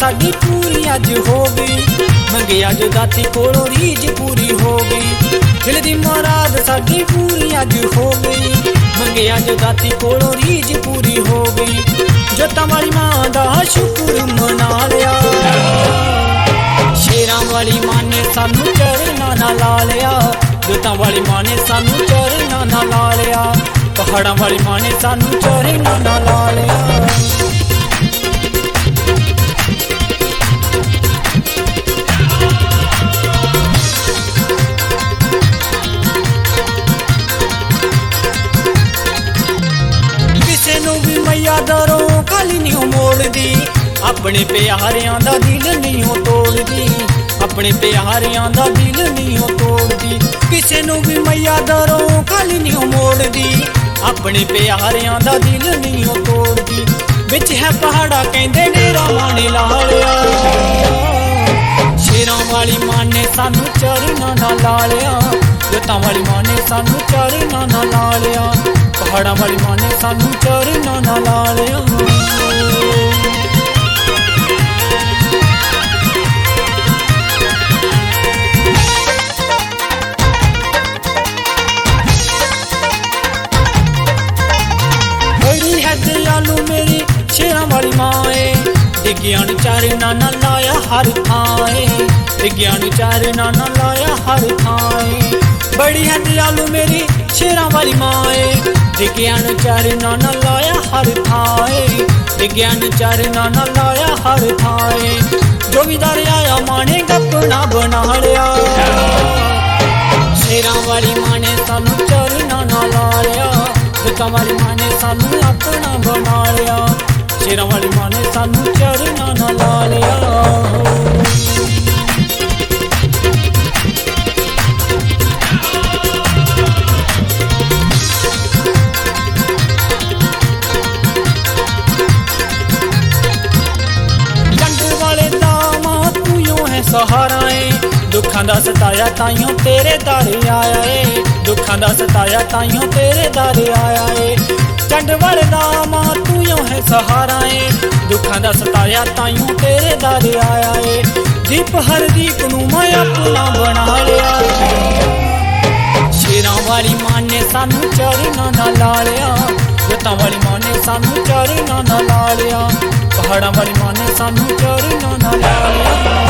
साडी पूरी अज हो गई, मंगिया जो दाती कोलों रीझ पूरी हो गई। दिल दी मुराद साडी पूरी अज हो गई, मंगिया जो दाती कोलों रीझ पूरी हो गई। जोतां वाली मां दा शुक्र मना लिया, शेरां वाली मां ने सानू चरना ना ला लिया। जोतां वाली मां ने सानू चरना ना ला लिया, पहाड़ां वाली मां ने सानू चरना ना ला लिया। मैया दरों खाली नहीं मोड़दी, अपने प्यारियां दा दिल नहीं तोड़दी, अपने प्यारियां दा दिल नहीं तोड़दी। किसे नू भी मैया दरों खाली नहीं मोड़दी, अपने प्यारियां दा दिल नहीं तोड़दी। बिच है पहाड़ा कहंदे डेरा माने ला लिया, शेरां वाली मां ने सानू चरना ना ला लिया। जोतां वाली मां ने सानू चरना ना ला लिया, पहाड़ां वाली मां ने सानू चरना ना ला लिया। बड़ी है दयालु मेरी शेरां वाली मां है, डिग्गियां नू चरना ना लाया हर थां, डिग्गियां नू चरना ना लाया हर थां। बड़ी है दयालु मेरी शेरां वाली मां है, डिग्गियां नू चरना ना लाया हर थां, डिग्गियां नू चरना ना लाया हर थां। जो भी दर आया मां ने अपना बना लिया, शेरां वाली मां ने सानू चरना ना ला लिया। जोतां वाली मां ने सानू अपना बना लिया, शेरां वाली मां ने सानू चरना ना ला लिया। सहारा है दुखां दा सताया ताइयों तेरे दर आया है, दुखां दा सताया ताइयों तेरे दर आया है। चंड वाले दा मां तू यूं है सहारा है, दुखां दा सताया ताइयों तेरे दर आया है। दीप हर दीप नू मैं अपना बना लिया, शेरां वाली मां ने सानू चरना ना ला लिया। जोतां वाली मां ने सानू चरना ना ला लिया, पहाड़ां वाली मां ने सानू चरना ना ला लिया।